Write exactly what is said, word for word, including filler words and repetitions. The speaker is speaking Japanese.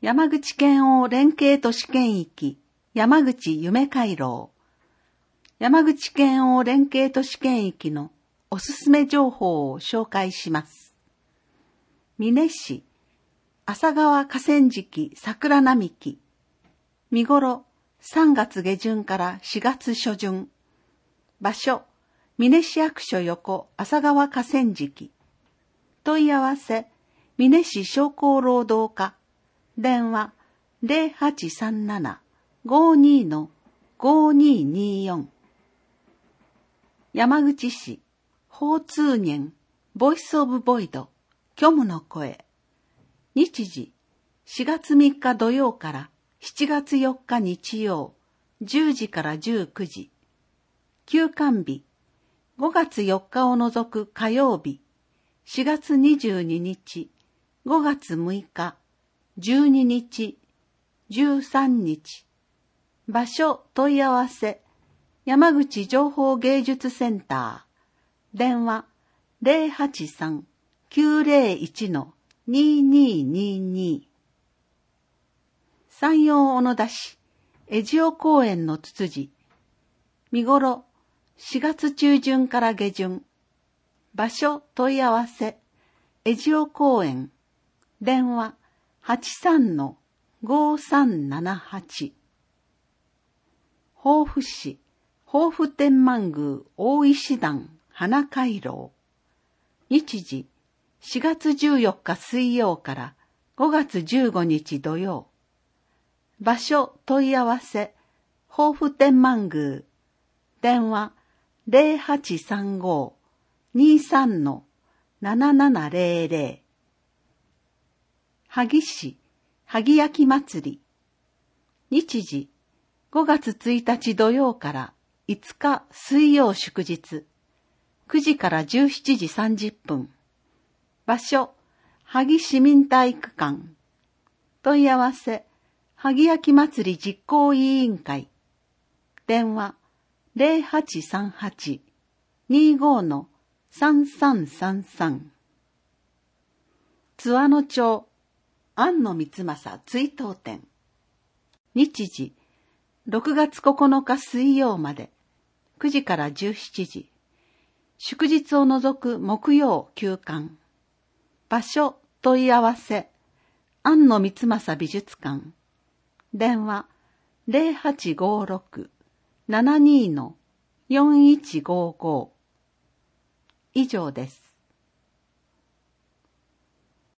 山口県央連携都市圏域山口夢回廊。山口県央連携都市圏域のおすすめ情報を紹介します。美祢市、朝川河川敷桜並木。見頃さんがつ下旬からしがつ初旬。場所、美祢市役所横朝川河川敷。問い合わせ、美祢市商工労働課。電話 ゼロはちさんなな ごに ごにによん。山口市、法通年、ボイスオブボイド、虚無の声。日時、しがつみっか土曜からしちがつよっか日曜、じゅうじからじゅうくじ。休館日、ごがつよっかを除く火曜日、しがつにじゅうににち、ごがつむいか、じゅうににち、じゅうさんにち。場所問い合わせ、山口情報芸術センター。電話 ゼロはちさん きゅうゼロいち にににに。山陽小野田市、江塩公園のツツジ。見頃、しがつ中旬から下旬。場所問い合わせ、江塩公園。電話はちさんのごさんななはち。防府市、防府天満宮大石段花回廊。日時、しがつじゅうよっか水曜からごがつじゅうごにち土曜。場所問い合わせ、防府天満宮。電話ゼロはちさんご にさんのななななゼロゼロ。萩市、萩焼き祭り。日時、ごがつついたち土曜からいつか水曜祝日。くじからじゅうしちじさんじゅっぷん。場所、萩市民体育館。問い合わせ、萩焼き祭り実行委員会。電話、ゼロはちさんはち にごのさんさんさんさん。津和野町、庵野光政追悼展。日時、ろくがつここのか水曜まで、くじからじゅうしちじ。祝日を除く木曜休館。場所問い合わせ、庵野光政美術館。電話ゼロはちごろく ななにのよんいちごご。以上です。